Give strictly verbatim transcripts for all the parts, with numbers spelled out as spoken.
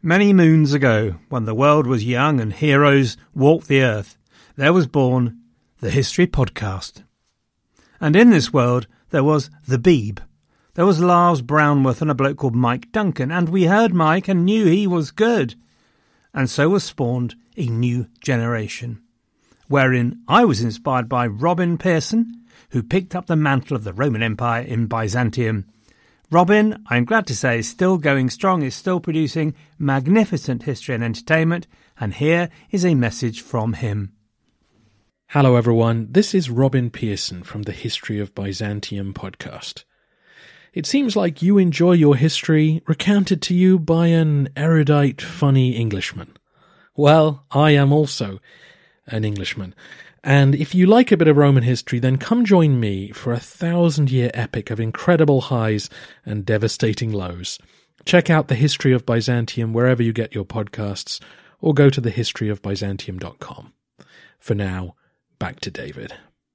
Many moons ago, when the world was young and heroes walked the earth, there was born the History Podcast. And in this world, there was the Beeb. There was Lars Brownworth and a bloke called Mike Duncan, and we heard Mike and knew he was good. And so was spawned a new generation, wherein I was inspired by Robin Pearson, who picked up the mantle of the Roman Empire in Byzantium. Robin, I'm glad to say, is still going strong, is still producing magnificent history and entertainment, and here is a message from him. Hello everyone, this is Robin Pearson from the History of Byzantium podcast. It seems like you enjoy your history recounted to you by an erudite, funny Englishman. Well, I am also an Englishman. And if you like a bit of Roman history, then come join me for a thousand-year epic of incredible highs and devastating lows. Check out The History of Byzantium wherever you get your podcasts, or go to the history of byzantium dot com. For now, back to David.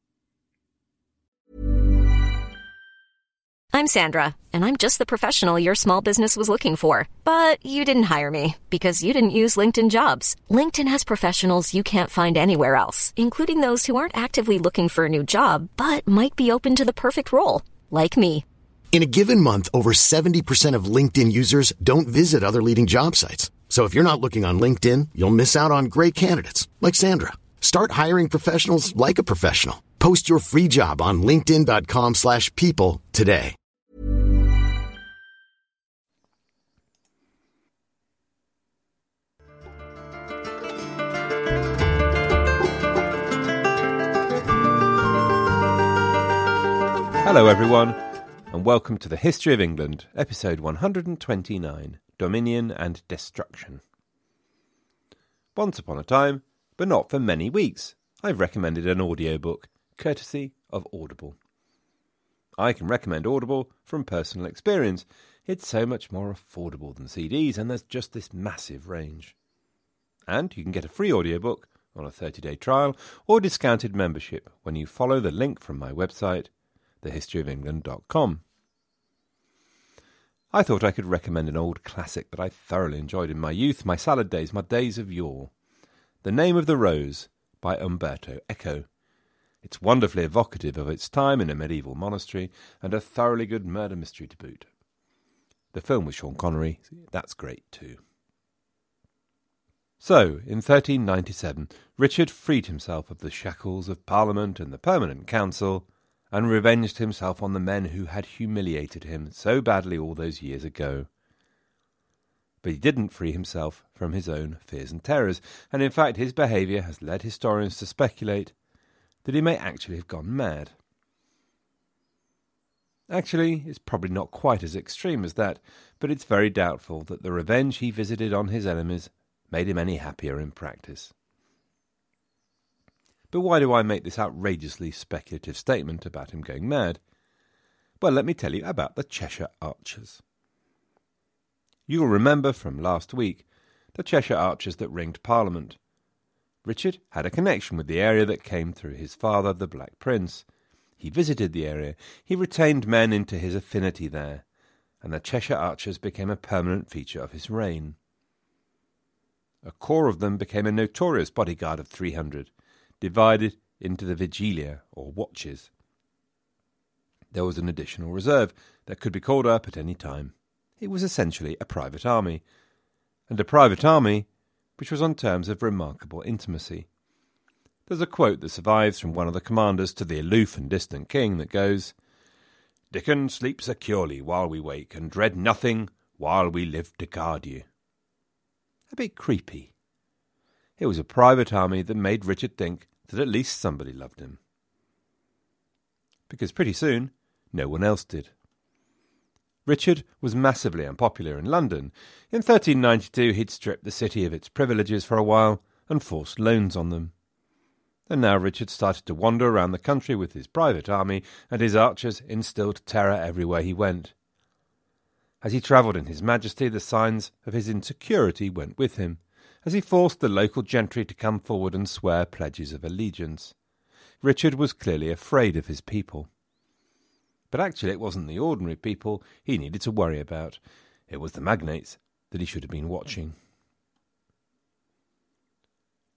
I'm Sandra, and I'm just the professional your small business was looking for. But you didn't hire me, because you didn't use LinkedIn Jobs. LinkedIn has professionals you can't find anywhere else, including those who aren't actively looking for a new job, but might be open to the perfect role, like me. In a given month, over seventy percent of LinkedIn users don't visit other leading job sites. So if you're not looking on LinkedIn, you'll miss out on great candidates, like Sandra. Start hiring professionals like a professional. Post your free job on linkedin dot com slash people today. Hello everyone, and welcome to the History of England, episode one hundred twenty-nine, Dominion and Destruction. Once upon a time, but not for many weeks, I've recommended an audiobook, courtesy of Audible. I can recommend Audible from personal experience. It's so much more affordable than C Ds, and there's just this massive range. And you can get a free audiobook on a thirty-day trial or discounted membership when you follow the link from my website, the history of england dot com. I thought I could recommend an old classic that I thoroughly enjoyed in my youth, my salad days, my days of yore. The Name of the Rose by Umberto Eco. It's wonderfully evocative of its time in a medieval monastery, and a thoroughly good murder mystery to boot. The film with Sean Connery, that's great too. So, in thirteen ninety-seven, Richard freed himself of the shackles of Parliament and the Permanent Council, and revenged himself on the men who had humiliated him so badly all those years ago. But he didn't free himself from his own fears and terrors, and in fact his behaviour has led historians to speculate that he may actually have gone mad. Actually, it's probably not quite as extreme as that, but it's very doubtful that the revenge he visited on his enemies made him any happier in practice. But why do I make this outrageously speculative statement about him going mad? Well, let me tell you about the Cheshire Archers. You'll remember from last week the Cheshire Archers that ringed Parliament. Richard had a connection with the area that came through his father, the Black Prince. He visited the area, he retained men into his affinity there, and the Cheshire Archers became a permanent feature of his reign. A corps of them became a notorious bodyguard of three hundred, divided into the Vigilia, or watches. There was an additional reserve that could be called up at any time. It was essentially a private army, and a private army which was on terms of remarkable intimacy. There's a quote that survives from one of the commanders to the aloof and distant king that goes, "Dickon, sleep securely while we wake, and dread nothing while we live to guard you." A bit creepy. It was a private army that made Richard think that at least somebody loved him. Because pretty soon, no one else did. Richard was massively unpopular in London. In thirteen ninety-two he'd stripped the city of its privileges for a while and forced loans on them. And now Richard started to wander around the country with his private army, and his archers instilled terror everywhere he went. As he travelled in his majesty, the signs of his insecurity went with him, as he forced the local gentry to come forward and swear pledges of allegiance. Richard was clearly afraid of his people. But actually it wasn't the ordinary people he needed to worry about. It was the magnates that he should have been watching.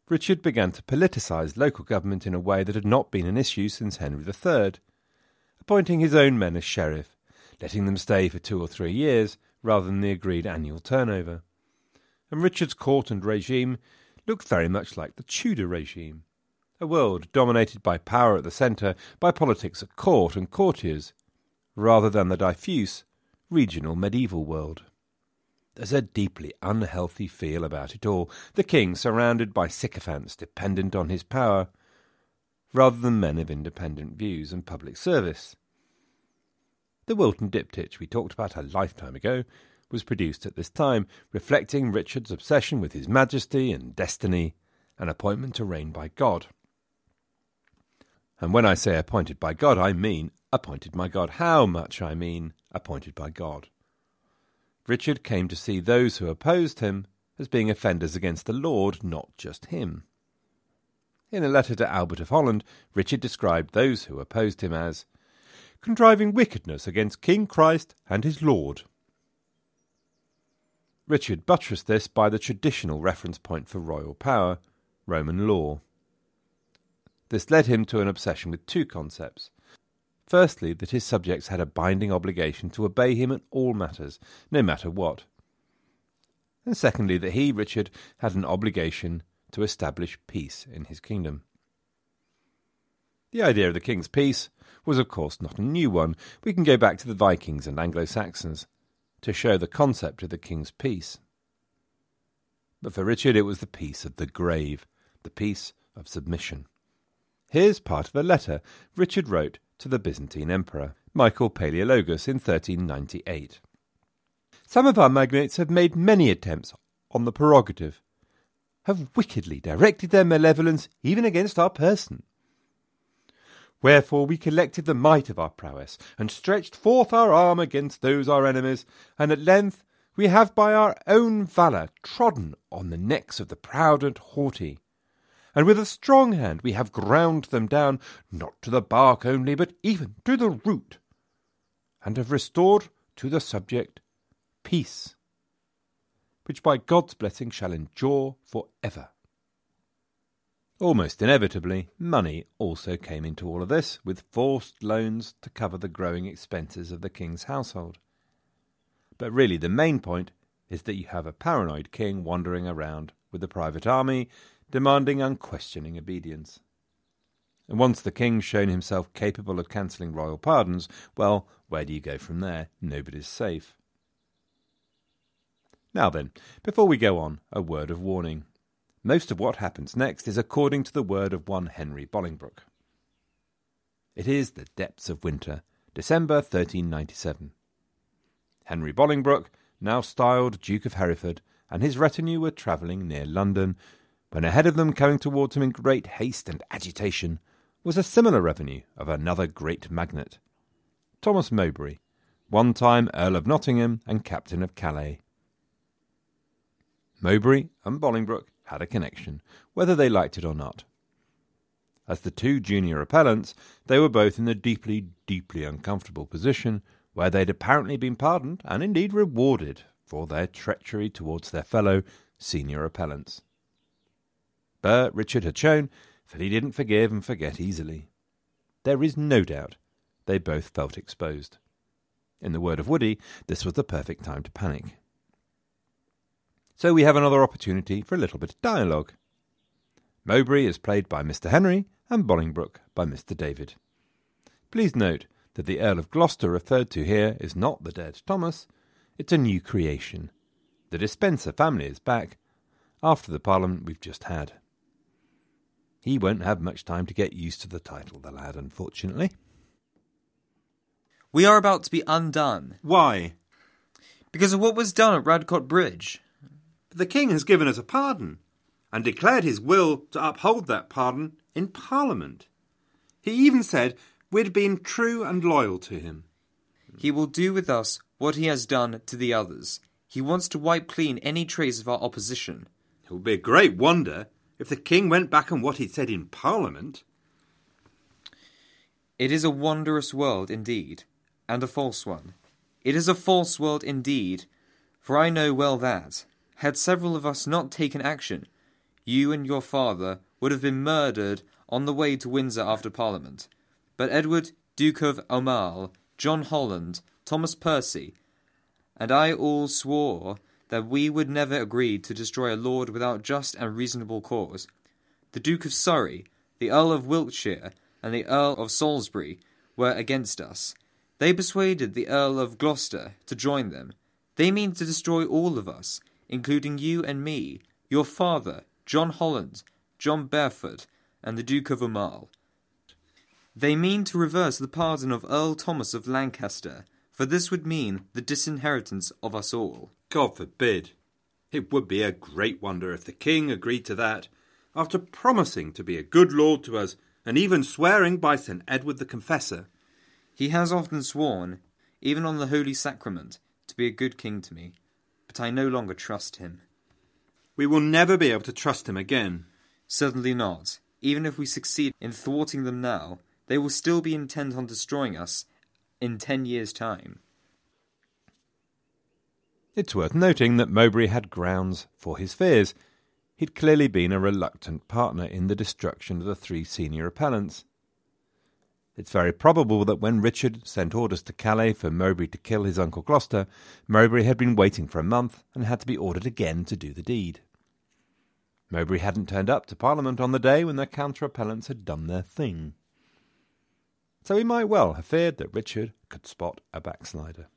Richard began to politicise local government in a way that had not been an issue since Henry the Third, appointing his own men as sheriff, letting them stay for two or three years rather than the agreed annual turnover. And Richard's court and regime looked very much like the Tudor regime, a world dominated by power at the centre, by politics at court and courtiers, rather than the diffuse, regional medieval world. There's a deeply unhealthy feel about it all, the king surrounded by sycophants dependent on his power, rather than men of independent views and public service. The Wilton Diptych we talked about a lifetime ago was produced at this time, reflecting Richard's obsession with his majesty and destiny, an appointment to reign by God. And when I say appointed by God, I mean appointed by God. How much I mean appointed by God. Richard came to see those who opposed him as being offenders against the Lord, not just him. In a letter to Albert of Holland, Richard described those who opposed him as contriving wickedness against King Christ and his Lord. Richard buttressed this by the traditional reference point for royal power, Roman law. This led him to an obsession with two concepts. Firstly, that his subjects had a binding obligation to obey him in all matters, no matter what. And secondly, that he, Richard, had an obligation to establish peace in his kingdom. The idea of the king's peace was, of course, not a new one. We can go back to the Vikings and Anglo-Saxons to show the concept of the king's peace. But for Richard it was the peace of the grave, the peace of submission. Here's part of a letter Richard wrote to the Byzantine Emperor, Michael Palaeologus, in thirteen ninety-eight. Some of our magnates have made many attempts on the prerogative, have wickedly directed their malevolence even against our person. Wherefore we collected the might of our prowess, and stretched forth our arm against those our enemies, and at length we have by our own valour trodden on the necks of the proud and haughty, and with a strong hand we have ground them down, not to the bark only, but even to the root, and have restored to the subject peace, which by God's blessing shall endure for ever. Almost inevitably, money also came into all of this, with forced loans to cover the growing expenses of the king's household. But really the main point is that you have a paranoid king wandering around with a private army, demanding unquestioning obedience. And once the king's shown himself capable of cancelling royal pardons, well, where do you go from there? Nobody's safe. Now then, before we go on, a word of warning. Most of what happens next is according to the word of one Henry Bolingbroke. It is the depths of winter, December thirteen ninety-seven. Henry Bolingbroke, now styled Duke of Hereford, and his retinue were travelling near London, when ahead of them, coming towards him in great haste and agitation, was a similar revenue of another great magnate, Thomas Mowbray, one time Earl of Nottingham and Captain of Calais. Mowbray and Bolingbroke had a connection, whether they liked it or not. As the two junior appellants, they were both in the deeply, deeply uncomfortable position where they'd apparently been pardoned, and indeed rewarded, for their treachery towards their fellow senior appellants. But Richard had shown that he didn't forgive and forget easily. There is no doubt they both felt exposed. In the word of Woody, this was the perfect time to panic. So we have another opportunity for a little bit of dialogue. Mowbray is played by Mister Henry and Bolingbroke by Mister David. Please note that the Earl of Gloucester referred to here is not the dead Thomas, it's a new creation. The Despencer family is back after the Parliament we've just had. He won't have much time to get used to the title, the lad, unfortunately. We are about to be undone. Why? Because of what was done at Radcot Bridge. The King has given us a pardon, and declared his will to uphold that pardon in Parliament. He even said we'd been true and loyal to him. He will do with us what he has done to the others. He wants to wipe clean any trace of our opposition. It would be a great wonder if the King went back on what he said in Parliament. It is a wondrous world indeed, and a false one. It is a false world indeed, for I know well that, had several of us not taken action, you and your father would have been murdered on the way to Windsor after Parliament. But Edward, Duke of Aumale, John Holland, Thomas Percy, and I all swore that we would never agree to destroy a lord without just and reasonable cause. The Duke of Surrey, the Earl of Wiltshire, and the Earl of Salisbury were against us. They persuaded the Earl of Gloucester to join them. They mean to destroy all of us, including you and me, your father, John Holland, John Barefoot, and the Duke of Aumale. They mean to reverse the pardon of Earl Thomas of Lancaster, for this would mean the disinheritance of us all. God forbid. It would be a great wonder if the king agreed to that, after promising to be a good lord to us, and even swearing by Saint Edward the Confessor. He has often sworn, even on the Holy Sacrament, to be a good king to me, but I no longer trust him. We will never be able to trust him again. Certainly not. Even if we succeed in thwarting them now, they will still be intent on destroying us in ten years' time. It's worth noting that Mowbray had grounds for his fears. He'd clearly been a reluctant partner in the destruction of the three senior appellants. It's very probable that when Richard sent orders to Calais for Mowbray to kill his uncle Gloucester, Mowbray had been waiting for a month and had to be ordered again to do the deed. Mowbray hadn't turned up to Parliament on the day when the counter-appellants had done their thing. So he might well have feared that Richard could spot a backslider.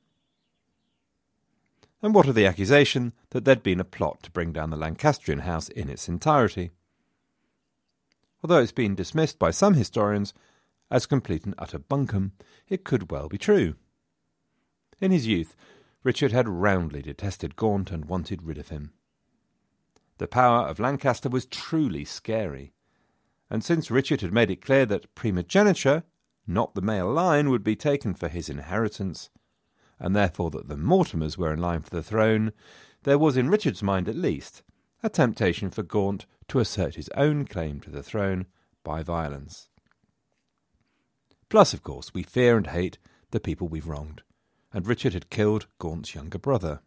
And what of the accusation that there'd been a plot to bring down the Lancastrian house in its entirety? Although it's been dismissed by some historians as complete and utter bunkum, it could well be true. In his youth, Richard had roundly detested Gaunt and wanted rid of him. The power of Lancaster was truly scary, and since Richard had made it clear that primogeniture, not the male line, would be taken for his inheritance, and therefore that the Mortimers were in line for the throne, there was in Richard's mind at least a temptation for Gaunt to assert his own claim to the throne by violence. Plus, of course, we fear and hate the people we've wronged, and Richard had killed Gaunt's younger brother.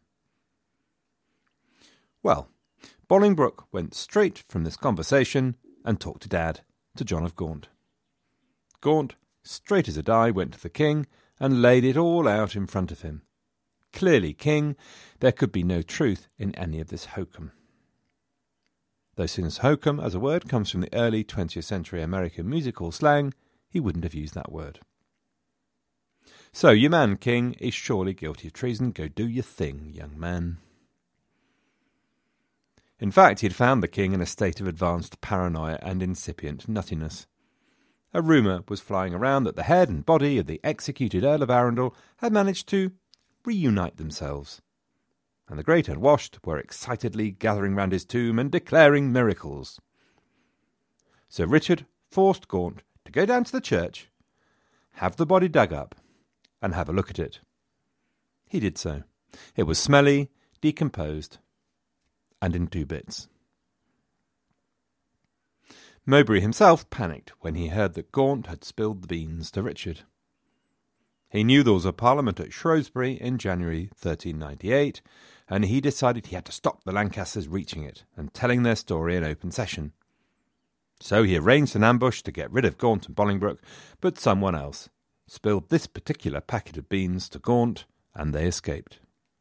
Well, Bolingbroke went straight from this conversation and talked to Dad, to John of Gaunt. Gaunt, straight as a die, went to the king and laid it all out in front of him. Clearly, king, there could be no truth in any of this hokum. Though since hokum as a word comes from the early twentieth century American musical slang, he wouldn't have used that word. So your man, king, is surely guilty of treason. Go do your thing, young man. In fact, he had found the king in a state of advanced paranoia and incipient nuttiness. A rumour was flying around that the head and body of the executed Earl of Arundel had managed to reunite themselves, and the great and washed were excitedly gathering round his tomb and declaring miracles. So Richard forced Gaunt to go down to the church, have the body dug up, and have a look at it. He did so. It was smelly, decomposed, and in two bits. Mowbray himself panicked when he heard that Gaunt had spilled the beans to Richard. He knew there was a parliament at Shrewsbury in January thirteen ninety-eight, and he decided he had to stop the Lancasters reaching it and telling their story in open session. So he arranged an ambush to get rid of Gaunt and Bolingbroke, but someone else spilled this particular packet of beans to Gaunt, and they escaped.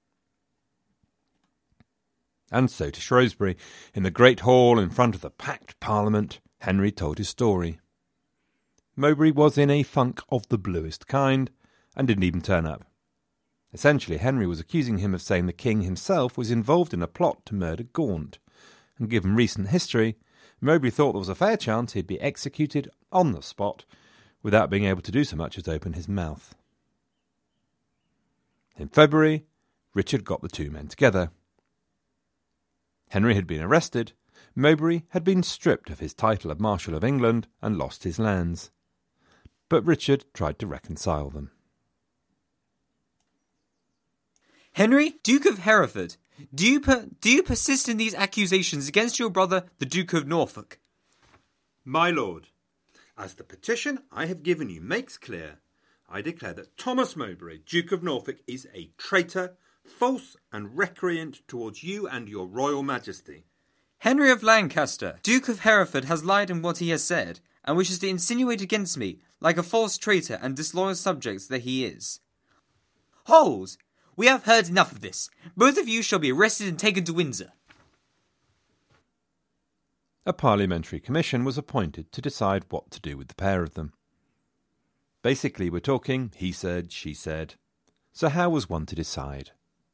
And so to Shrewsbury, in the great hall in front of the packed Parliament, Henry told his story. Mowbray was in a funk of the bluest kind, and didn't even turn up. Essentially, Henry was accusing him of saying the king himself was involved in a plot to murder Gaunt, and given recent history, Mowbray thought there was a fair chance he'd be executed on the spot without being able to do so much as open his mouth. In February, Richard got the two men together. Henry had been arrested, Mowbray had been stripped of his title of Marshal of England and lost his lands. But Richard tried to reconcile them. Henry, Duke of Hereford, do you per- do you persist in these accusations against your brother, the Duke of Norfolk? My lord, as the petition I have given you makes clear, I declare that Thomas Mowbray, Duke of Norfolk, is a traitor, false and recreant towards you and your royal majesty. Henry of Lancaster, Duke of Hereford, has lied in what he has said, and wishes to insinuate against me, like a false traitor and disloyal subject that he is. Hold! We have heard enough of this. Both of you shall be arrested and taken to Windsor. A parliamentary commission was appointed to decide what to do with the pair of them. Basically, we're talking he said, she said. So how was one to decide?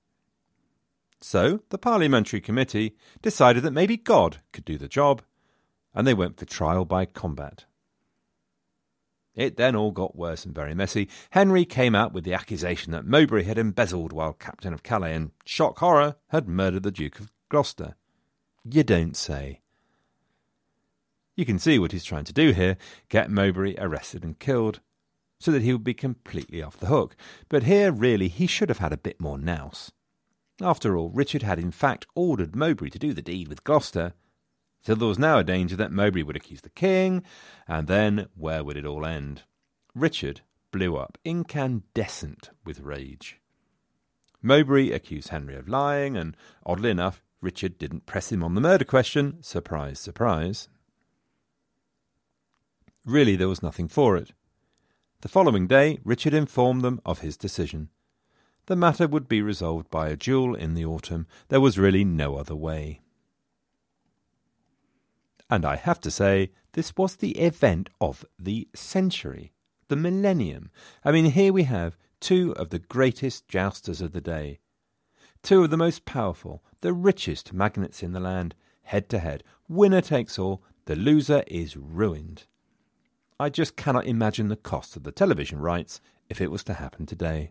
So the parliamentary committee decided that maybe God could do the job, and they went for trial by combat. It then all got worse and very messy. Henry came out with the accusation that Mowbray had embezzled while Captain of Calais and, shock horror, had murdered the Duke of Gloucester. You don't say. You can see what he's trying to do here, get Mowbray arrested and killed, so that he would be completely off the hook. But here, really, he should have had a bit more nous. After all, Richard had in fact ordered Mowbray to do the deed with Gloucester, so there was now a danger that Mowbray would accuse the king, and then where would it all end? Richard blew up, incandescent with rage. Mowbray accused Henry of lying, and oddly enough, Richard didn't press him on the murder question. Surprise, surprise. Really, there was nothing for it. The following day, Richard informed them of his decision. The matter would be resolved by a duel in the autumn. There was really no other way. And I have to say, this was the event of the century, the millennium. I mean, here we have two of the greatest jousters of the day. Two of the most powerful, the richest magnates in the land, head to head. Winner takes all. The loser is ruined. I just cannot imagine the cost of the television rights if it was to happen today.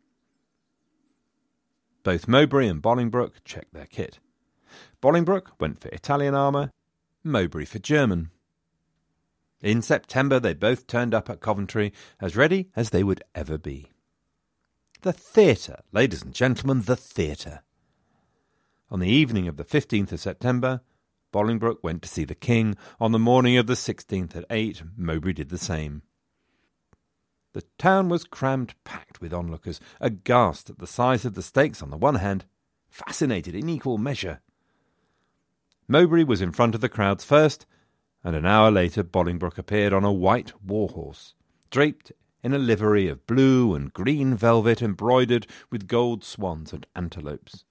Both Mowbray and Bolingbroke checked their kit. Bolingbroke went for Italian armour, Mowbray for German. In September they both turned up at Coventry as ready as they would ever be. The theatre, ladies and gentlemen, the theatre. On the evening of the fifteenth of September, Bolingbroke went to see the King. On the morning of the sixteenth at eight, Mowbray did the same. The town was crammed packed with onlookers, aghast at the size of the stakes on the one hand, fascinated in equal measure. Mowbray was in front of the crowds first, and an hour later Bolingbroke appeared on a white war-horse, draped in a livery of blue and green velvet embroidered with gold swans and antelopes.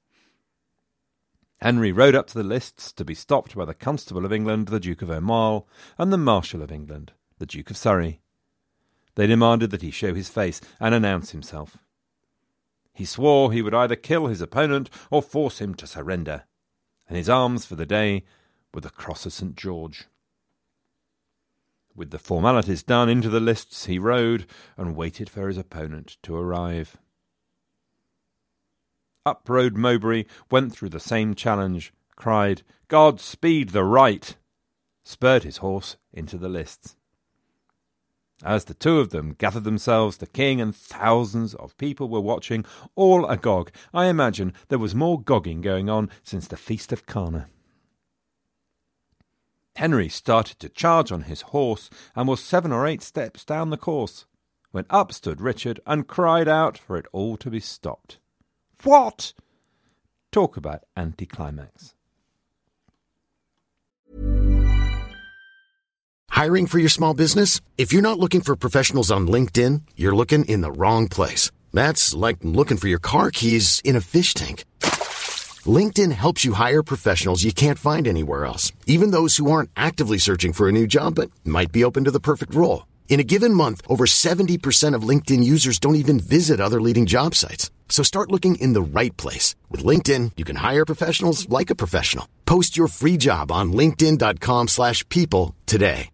Henry rode up to the lists to be stopped by the Constable of England, the Duke of Aumale, and the Marshal of England, the Duke of Surrey. They demanded that he show his face and announce himself. He swore he would either kill his opponent or force him to surrender, and his arms for the day were the Cross of Saint George. With the formalities done into the lists, he rode and waited for his opponent to arrive. Up rode Mowbray, went through the same challenge, cried, "God speed the right!" spurred his horse into the lists. As the two of them gathered themselves, the king and thousands of people were watching, all agog. I imagine there was more gogging going on since the Feast of Cana. Henry started to charge on his horse and was seven or eight steps down the course, when up stood Richard and cried out for it all to be stopped. What? Talk about anticlimax. Hiring for your small business? If you're not looking for professionals on LinkedIn, you're looking in the wrong place. That's like looking for your car keys in a fish tank. LinkedIn helps you hire professionals you can't find anywhere else, even those who aren't actively searching for a new job but might be open to the perfect role. In a given month, over seventy percent of LinkedIn users don't even visit other leading job sites. So start looking in the right place. With LinkedIn, you can hire professionals like a professional. Post your free job on linkedin.com slash people today.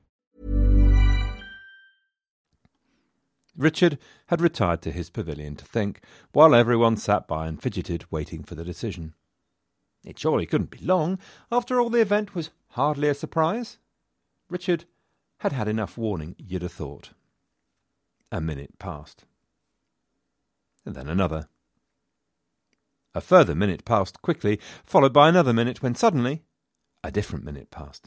Richard had retired to his pavilion to think, while everyone sat by and fidgeted, waiting for the decision. It surely couldn't be long. After all, the event was hardly a surprise. Richard had had enough warning, you'd have thought. A minute passed. And then another. A further minute passed quickly, followed by another minute, when suddenly a different minute passed.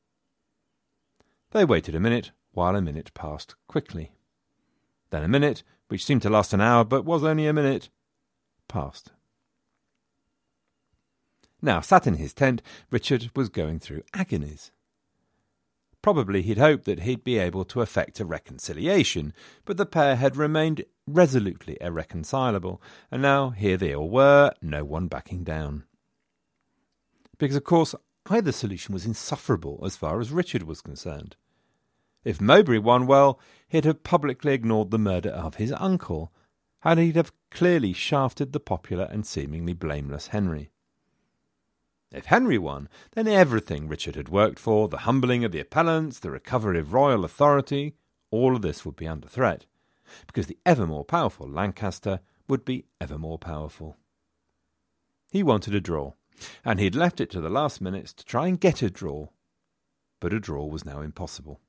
They waited a minute, while a minute passed quickly. Then a minute, which seemed to last an hour, but was only a minute, passed. Now, sat in his tent, Richard was going through agonies. Probably he'd hoped that he'd be able to effect a reconciliation, but the pair had remained resolutely irreconcilable, and now here they all were, no one backing down. Because, of course, either solution was insufferable as far as Richard was concerned. If Mowbray won, well, he'd have publicly ignored the murder of his uncle, and he'd have clearly shafted the popular and seemingly blameless Henry. If Henry won, then everything Richard had worked for, the humbling of the appellants, the recovery of royal authority, all of this would be under threat, because the ever more powerful Lancaster would be ever more powerful. He wanted a draw, and he'd left it to the last minutes to try and get a draw, but a draw was now impossible.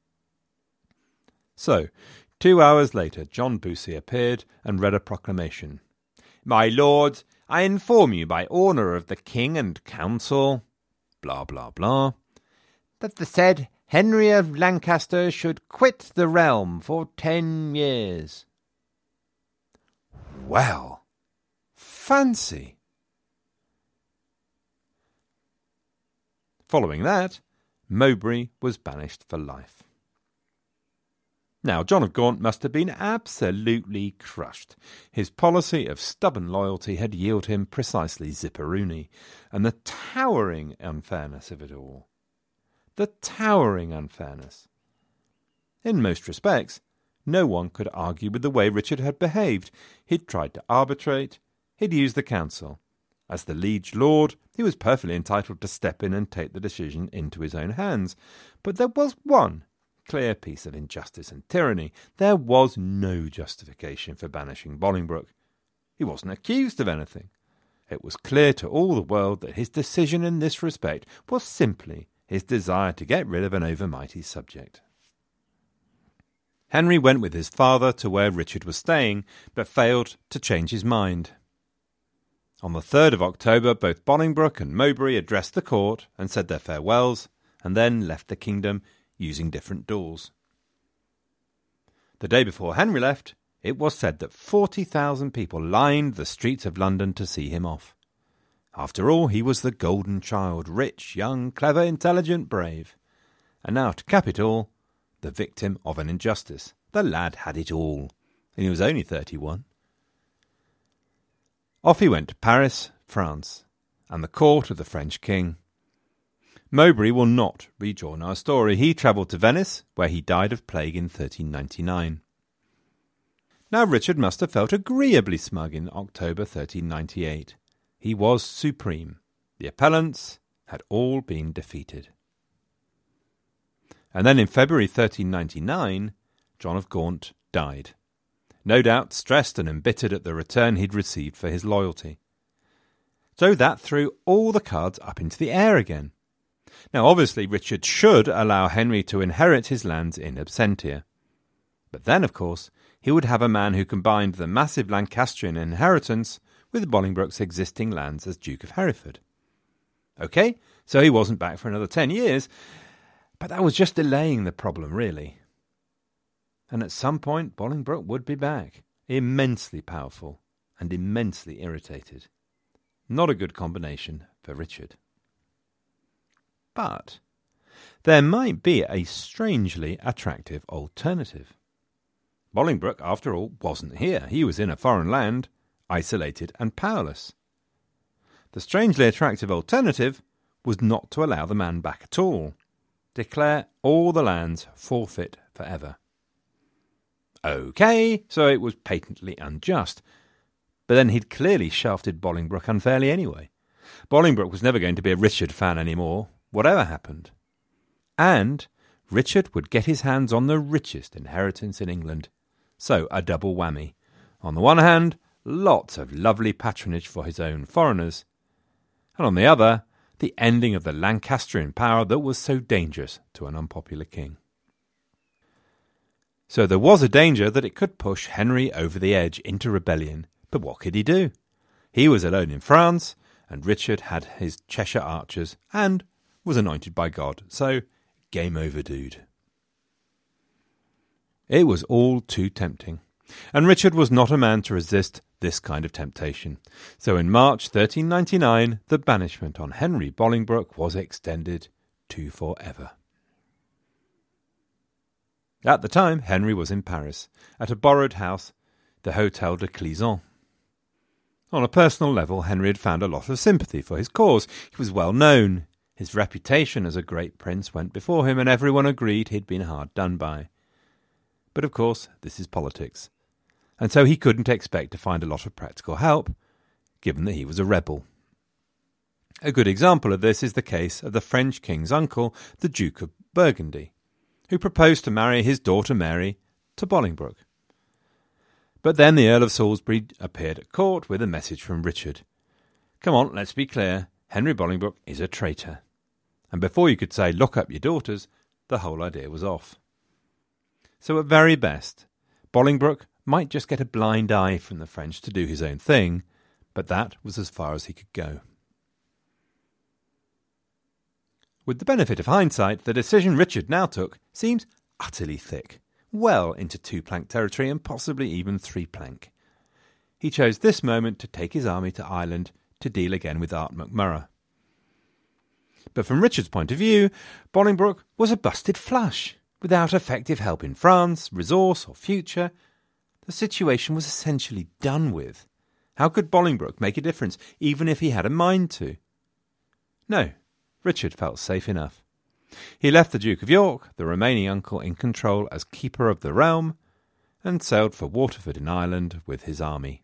So, two hours later, John Bussy appeared and read a proclamation. "My lords, I inform you by honour of the King and Council, blah, blah, blah, that the said Henry of Lancaster should quit the realm for ten years. Well, fancy. Following that, Mowbray was banished for life. Now, John of Gaunt must have been absolutely crushed. His policy of stubborn loyalty had yielded him precisely Zipperuni, and the towering unfairness of it all. The towering unfairness. In most respects, no one could argue with the way Richard had behaved. He'd tried to arbitrate. He'd used the council. As the liege lord, he was perfectly entitled to step in and take the decision into his own hands. But there was one clear piece of injustice and tyranny. There was no justification for banishing Bolingbroke. He wasn't accused of anything. It was clear to all the world that his decision in this respect was simply his desire to get rid of an overmighty subject. Henry went with his father to where Richard was staying, but failed to change his mind. On the third of October, both Bolingbroke and Mowbray addressed the court and said their farewells, and then left the kingdom using different doors. The day before Henry left, it was said that forty thousand people lined the streets of London to see him off. After all, he was the golden child, rich, young, clever, intelligent, brave. And now, to cap it all, the victim of an injustice. The lad had it all, and he was only thirty-one. Off he went to Paris, France, and the court of the French king. Mowbray will not rejoin our story. He travelled to Venice, where he died of plague in thirteen ninety-nine. Now Richard must have felt agreeably smug in October thirteen ninety-eight. He was supreme. The appellants had all been defeated. And then in February thirteen ninety-nine, John of Gaunt died. No doubt stressed and embittered at the return he'd received for his loyalty. So that threw all the cards up into the air again. Now obviously Richard should allow Henry to inherit his lands in absentia. But then, of course, he would have a man who combined the massive Lancastrian inheritance with Bolingbroke's existing lands as Duke of Hereford. OK, so he wasn't back for another ten years, but that was just delaying the problem, really. And at some point, Bolingbroke would be back, immensely powerful and immensely irritated. Not a good combination for Richard. But there might be a strangely attractive alternative. Bolingbroke, after all, wasn't here. He was in a foreign land, isolated and powerless. The strangely attractive alternative was not to allow the man back at all. Declare all the lands forfeit forever. OK, so it was patently unjust. But then he'd clearly shafted Bolingbroke unfairly anyway. Bolingbroke was never going to be a Richard fan anymore, whatever happened. And Richard would get his hands on the richest inheritance in England. So a double whammy. On the one hand, lots of lovely patronage for his own foreigners. And on the other, the ending of the Lancastrian power that was so dangerous to an unpopular king. So there was a danger that it could push Henry over the edge into rebellion. But what could he do? He was alone in France, and Richard had his Cheshire archers and was anointed by God. So, game over, dude. It was all too tempting. And Richard was not a man to resist this kind of temptation. So in March thirteen ninety-nine, the banishment on Henry Bolingbroke was extended to forever. At the time, Henry was in Paris, at a borrowed house, the Hôtel de Clisson. On a personal level, Henry had found a lot of sympathy for his cause. He was well known. His reputation as a great prince went before him, and everyone agreed he'd been hard done by. But of course, this is politics, and so he couldn't expect to find a lot of practical help, given that he was a rebel. A good example of this is the case of the French king's uncle, the Duke of Burgundy, who proposed to marry his daughter Mary to Bolingbroke. But then the Earl of Salisbury appeared at court with a message from Richard. Come on, let's be clear, Henry Bolingbroke is a traitor. And before you could say, lock up your daughters, the whole idea was off. So at very best, Bolingbroke might just get a blind eye from the French to do his own thing, but that was as far as he could go. With the benefit of hindsight, the decision Richard now took seems utterly thick, well into two-plank territory and possibly even three-plank. He chose this moment to take his army to Ireland to deal again with Art McMurrough. But from Richard's point of view, Bolingbroke was a busted flush. Without effective help in France, resource or future, the situation was essentially done with. How could Bolingbroke make a difference, even if he had a mind to? No, Richard felt safe enough. He left the Duke of York, the remaining uncle, in control as keeper of the realm, and sailed for Waterford in Ireland with his army.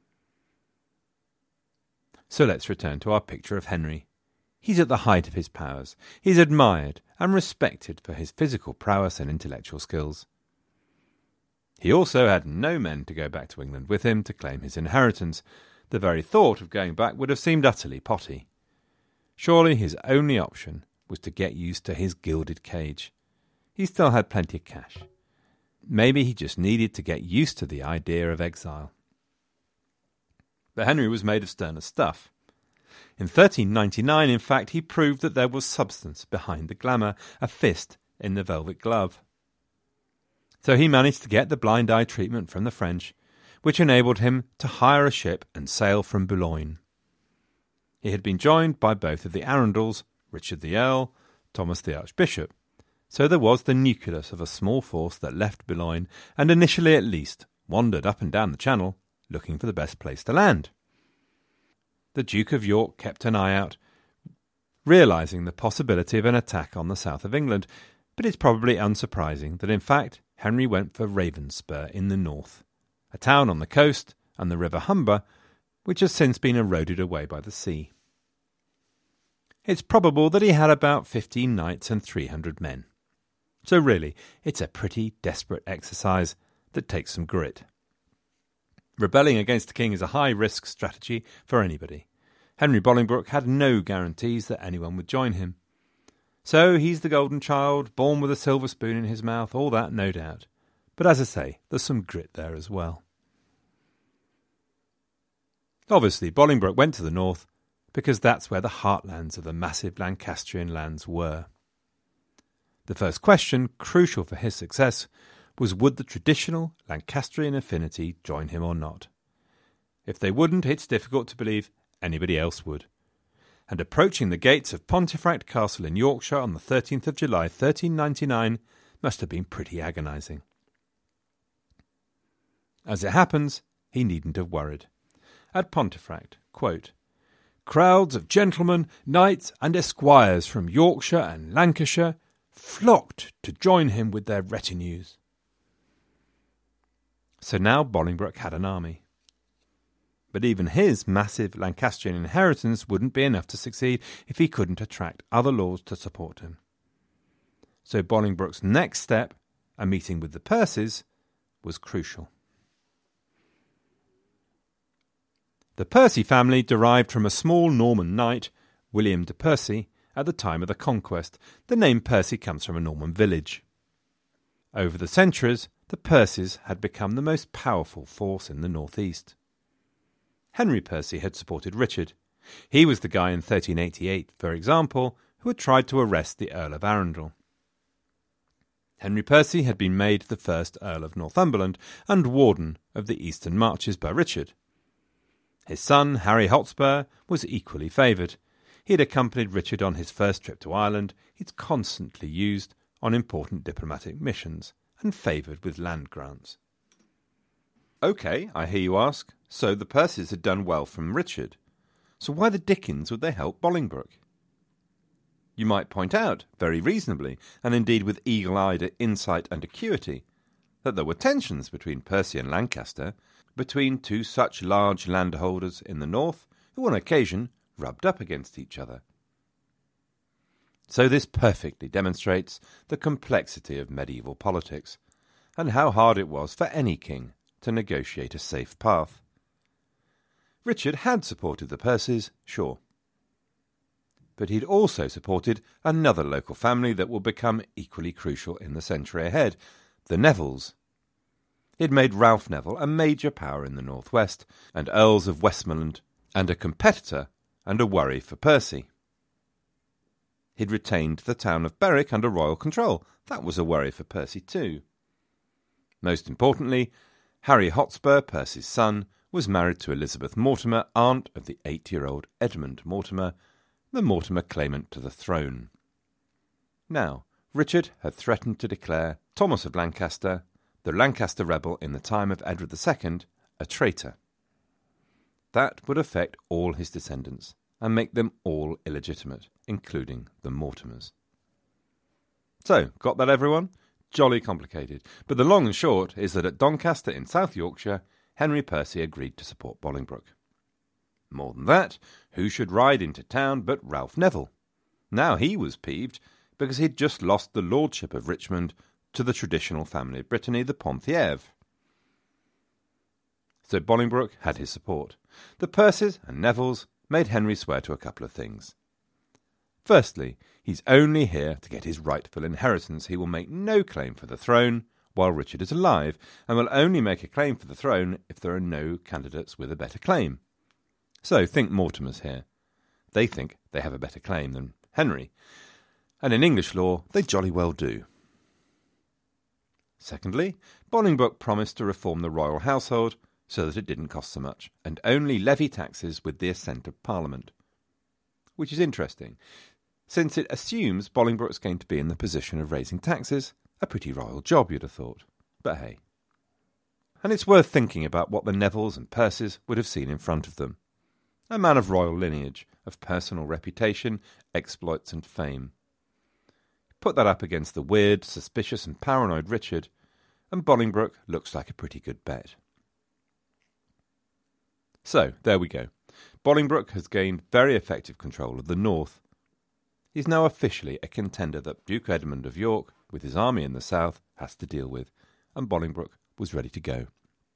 So let's return to our picture of Henry. He's at the height of his powers. He's admired and respected for his physical prowess and intellectual skills. He also had no men to go back to England with him to claim his inheritance. The very thought of going back would have seemed utterly potty. Surely his only option was to get used to his gilded cage. He still had plenty of cash. Maybe he just needed to get used to the idea of exile. But Henry was made of sterner stuff. In thirteen ninety-nine, in fact, he proved that there was substance behind the glamour, a fist in the velvet glove. So he managed to get the blind eye treatment from the French, which enabled him to hire a ship and sail from Boulogne. He had been joined by both of the Arundels, Richard the Earl, Thomas the Archbishop, so there was the nucleus of a small force that left Boulogne and initially at least wandered up and down the Channel, looking for the best place to land. The Duke of York kept an eye out, realising the possibility of an attack on the south of England, but it's probably unsurprising that in fact Henry went for Ravenspur in the north, a town on the coast and the River Humber, which has since been eroded away by the sea. It's probable that he had about fifteen knights and three hundred men. So really, it's a pretty desperate exercise that takes some grit. Rebelling against the king is a high-risk strategy for anybody. Henry Bolingbroke had no guarantees that anyone would join him. So he's the golden child, born with a silver spoon in his mouth, all that, no doubt. But as I say, there's some grit there as well. Obviously, Bolingbroke went to the north because that's where the heartlands of the massive Lancastrian lands were. The first question, crucial for his success, was would the traditional Lancastrian affinity join him or not? If they wouldn't, it's difficult to believe anybody else would. And approaching the gates of Pontefract Castle in Yorkshire on the thirteenth of July, thirteen ninety-nine, must have been pretty agonising. As it happens, he needn't have worried. At Pontefract, quote, crowds of gentlemen, knights and esquires from Yorkshire and Lancashire flocked to join him with their retinues. So now Bolingbroke had an army. But even his massive Lancastrian inheritance wouldn't be enough to succeed if he couldn't attract other lords to support him. So Bolingbroke's next step, a meeting with the Percys, was crucial. The Percy family derived from a small Norman knight, William de Percy, at the time of the conquest. The name Percy comes from a Norman village. Over the centuries, the Percys had become the most powerful force in the northeast. Henry Percy had supported Richard. He was the guy in thirteen eighty-eight, for example, who had tried to arrest the Earl of Arundel. Henry Percy had been made the first Earl of Northumberland and Warden of the Eastern Marches by Richard. His son, Harry Hotspur, was equally favoured. He had accompanied Richard on his first trip to Ireland. He's constantly used on important diplomatic missions and favoured with land grants. OK, I hear you ask, so the Percys had done well from Richard. So why the dickens would they help Bolingbroke? You might point out, very reasonably, and indeed with eagle-eyed insight and acuity, that there were tensions between Percy and Lancaster, between two such large landholders in the north, who on occasion rubbed up against each other. So this perfectly demonstrates the complexity of medieval politics, and how hard it was for any king to negotiate a safe path. Richard had supported the Percys, sure. But he'd also supported another local family that will become equally crucial in the century ahead, the Nevilles. He'd made Ralph Neville a major power in the northwest, and Earls of Westmoreland, and a competitor and a worry for Percy. He'd retained the town of Berwick under royal control. That was a worry for Percy too. Most importantly, Harry Hotspur, Percy's son, was married to Elizabeth Mortimer, aunt of the eight-year-old Edmund Mortimer, the Mortimer claimant to the throne. Now, Richard had threatened to declare Thomas of Lancaster, the Lancaster rebel in the time of Edward the Second, a traitor. That would affect all his descendants and make them all illegitimate, including the Mortimers. So, got that, everyone? Jolly complicated. But the long and short is that at Doncaster in South Yorkshire, Henry Percy agreed to support Bolingbroke. More than that, who should ride into town but Ralph Neville? Now he was peeved because he'd just lost the lordship of Richmond to the traditional family of Brittany, the Ponthièvres. So Bolingbroke had his support. The Percys and Nevilles made Henry swear to a couple of things. Firstly, he's only here to get his rightful inheritance. He will make no claim for the throne while Richard is alive, and will only make a claim for the throne if there are no candidates with a better claim. So think Mortimers here. They think they have a better claim than Henry, and in English law they jolly well do. Secondly, Bolingbroke promised to reform the royal household so that it didn't cost so much, and only levy taxes with the assent of Parliament. Which is interesting, since it assumes Bolingbroke's going to be in the position of raising taxes, a pretty royal job, you'd have thought. But hey. And it's worth thinking about what the Nevilles and Percys would have seen in front of them. A man of royal lineage, of personal reputation, exploits and fame. Put that up against the weird, suspicious and paranoid Richard, and Bolingbroke looks like a pretty good bet. So, there we go. Bolingbroke has gained very effective control of the north. He's now officially a contender that Duke Edmund of York, with his army in the south, has to deal with, and Bolingbroke was ready to go.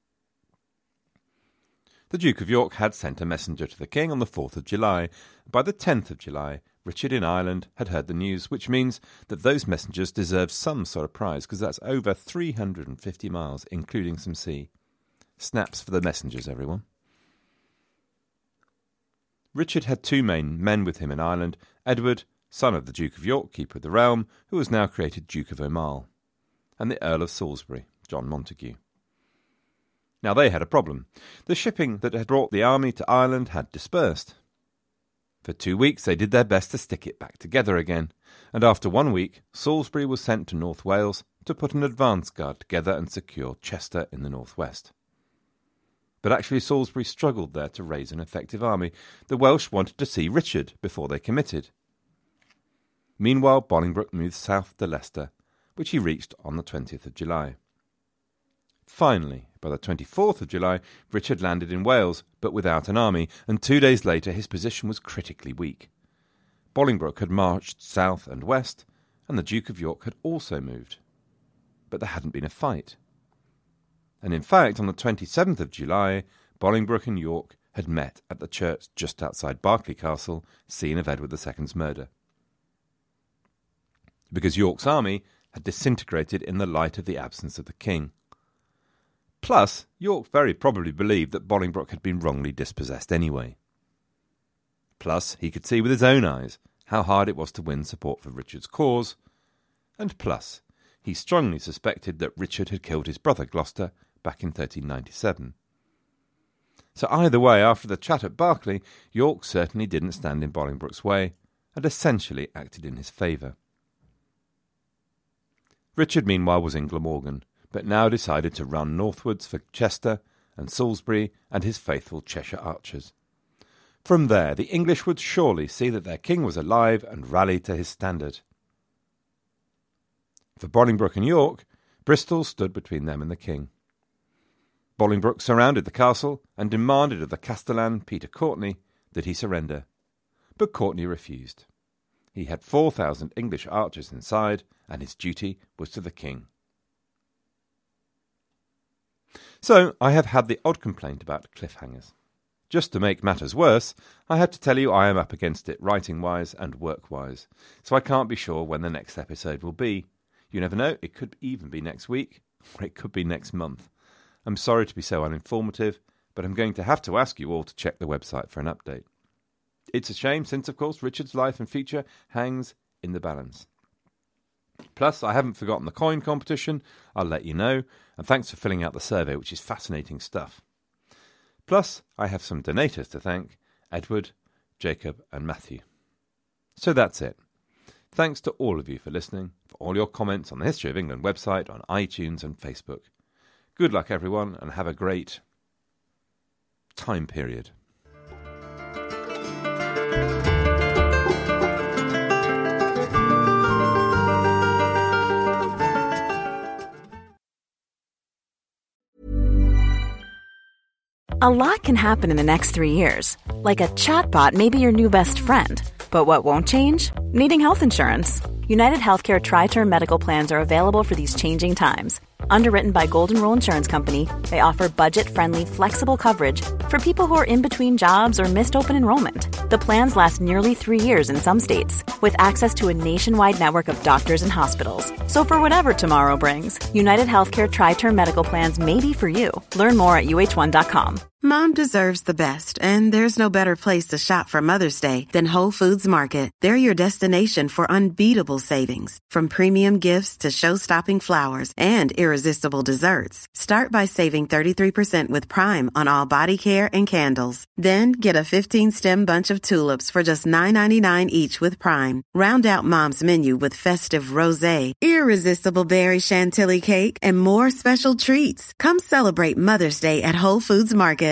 The Duke of York had sent a messenger to the king on the fourth of July. By the tenth of July, Richard in Ireland had heard the news, which means that those messengers deserve some sort of prize, because that's over three hundred fifty miles, including some sea. Snaps for the messengers, everyone. Richard had two main men with him in Ireland, Edward, son of the Duke of York, Keeper of the Realm, who was now created Duke of Aumale, and the Earl of Salisbury, John Montague. Now they had a problem. The shipping that had brought the army to Ireland had dispersed. For two weeks they did their best to stick it back together again, and after one week Salisbury was sent to North Wales to put an advance guard together and secure Chester in the northwest. But actually Salisbury struggled there to raise an effective army. The Welsh wanted to see Richard before they committed. Meanwhile, Bolingbroke moved south to Leicester, which he reached on the twentieth of July. Finally, by the twenty-fourth of July, Richard landed in Wales, but without an army, and two days later his position was critically weak. Bolingbroke had marched south and west, and the Duke of York had also moved. But there hadn't been a fight. And in fact, on the twenty-seventh of July, Bolingbroke and York had met at the church just outside Berkeley Castle, scene of Edward the Second's murder. Because York's army had disintegrated in the light of the absence of the king. Plus, York very probably believed that Bolingbroke had been wrongly dispossessed anyway. Plus, he could see with his own eyes how hard it was to win support for Richard's cause. And plus, he strongly suspected that Richard had killed his brother Gloucester back in thirteen ninety-seven. So either way, after the chat at Berkeley, York certainly didn't stand in Bolingbroke's way, and essentially acted in his favour. Richard, meanwhile, was in Glamorgan, but now decided to run northwards for Chester and Salisbury and his faithful Cheshire archers. From there, the English would surely see that their king was alive and rally to his standard. For Bolingbroke and York, Bristol stood between them and the king. Bolingbroke surrounded the castle and demanded of the castellan Peter Courtenay that he surrender, but Courtenay refused. He had four thousand English archers inside, and his duty was to the king. So I have had the odd complaint about cliffhangers. Just to make matters worse, I have to tell you I am up against it writing-wise and work-wise, so I can't be sure when the next episode will be. You never know, it could even be next week, or it could be next month. I'm sorry to be so uninformative, but I'm going to have to ask you all to check the website for an update. It's a shame since, of course, Richard's life and future hangs in the balance. Plus, I haven't forgotten the coin competition. I'll let you know, and thanks for filling out the survey, which is fascinating stuff. Plus, I have some donators to thank, Edward, Jacob and Matthew. So that's it. Thanks to all of you for listening, for all your comments on the History of England website, on iTunes and Facebook. Good luck, everyone, and have a great time period. A lot can happen in the next three years. Like a chatbot may be your new best friend. But what won't change? Needing health insurance. United Healthcare Tri-Term Medical Plans are available for these changing times. Underwritten by Golden Rule Insurance Company, they offer budget-friendly, flexible coverage for people who are in between jobs or missed open enrollment. The plans last nearly three years in some states, with access to a nationwide network of doctors and hospitals. So for whatever tomorrow brings, United Healthcare Tri-Term Medical Plans may be for you. Learn more at U H one dot com. Mom deserves the best, and there's no better place to shop for Mother's Day than Whole Foods Market. They're your destination for unbeatable savings, from premium gifts to show-stopping flowers and irresistible desserts. Start by saving thirty-three percent with Prime on all body care and candles. Then get a fifteen-stem bunch of tulips for just nine ninety-nine each with Prime. Round out Mom's menu with festive rosé, irresistible berry chantilly cake, and more special treats. Come celebrate Mother's Day at Whole Foods Market.